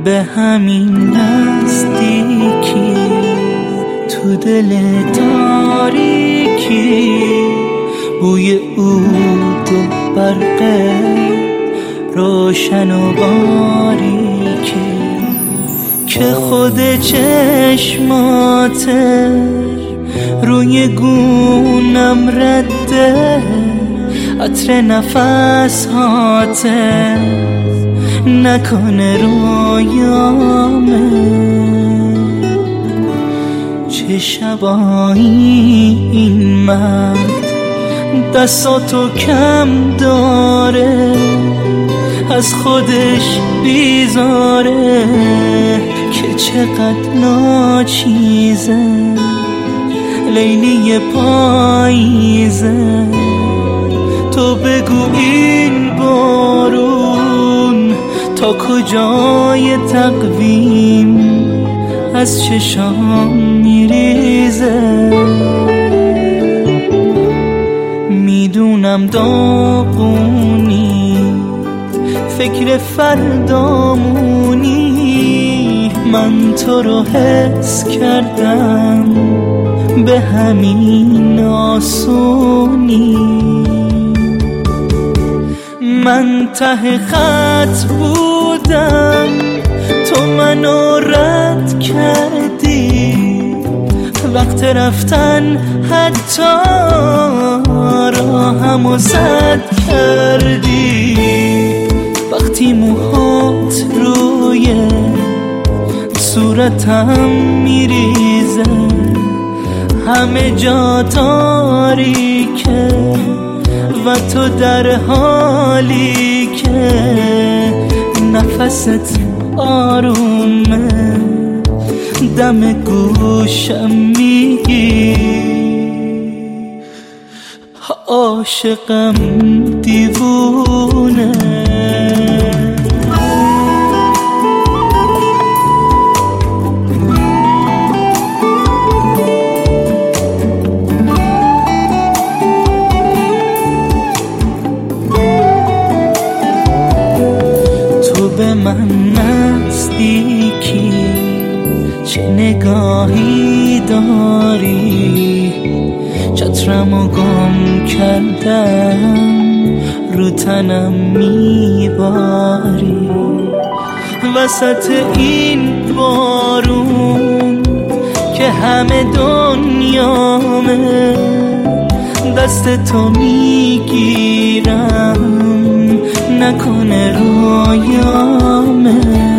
به همین نزدیکی تو دل تاریکی بوی عود و برق روشن و باریکی که خود چشمات روی گونم رده عطر نفسات نکنه رویامه چه شبایی این مرد دستاتو کم داره از خودش بیزاره که چقدر ناچیزه لیلی پاییزه تو بگو این بارون تا کجای تقویم از چشام میریزه میدونم داغونی فکر فردامونی من تو رو حس کردم به همین آسونی من ته خط بودم تو منو رد کردی وقت رفتن حتی راهمو سد کردی وقتی موهات روی صورتم میریزه همه جا تاریکه و تو در حالی که نفست آرومه دم گوشم میگی عاشقم دیوونه به من نزدیکی چه نگاهی داری چترمو گم کردم رو تنم میباری وسط این بارون که همه دنیامه دست تو میگیرم نکنه رویامه